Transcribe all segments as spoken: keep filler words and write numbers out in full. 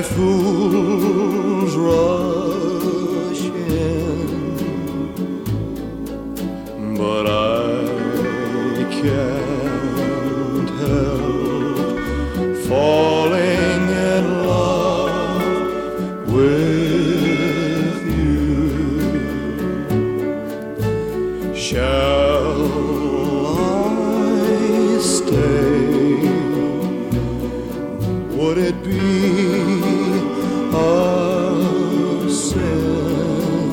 fools rush in, but I can't help falling in love with you. Shall I stay? Would it be a sin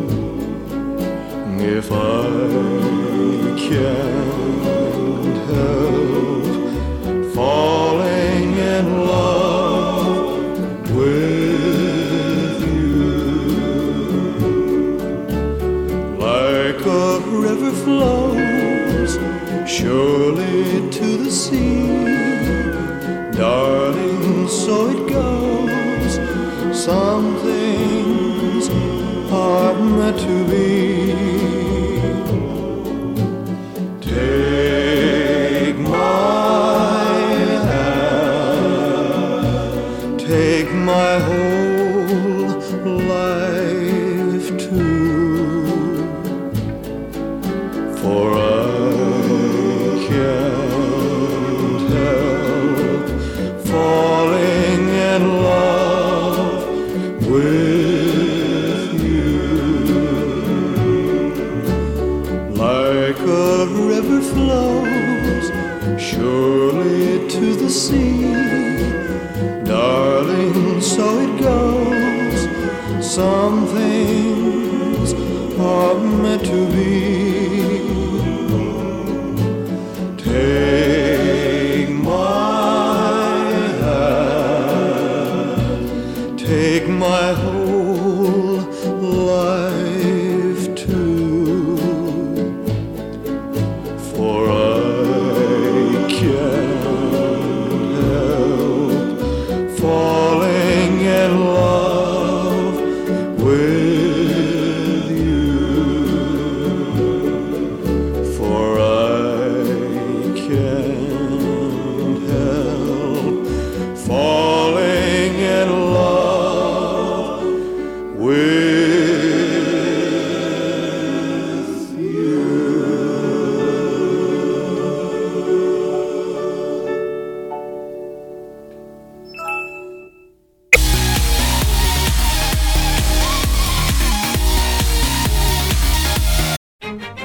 if I can't help falling in love with you? Like a river flows surely to the sea, darling, so it goes. Some things are meant to be. Take my hand, take my whole life too, for I can't help falling in love with you. Like a river flows surely to the sea, darling, so it goes. Some things are meant to be.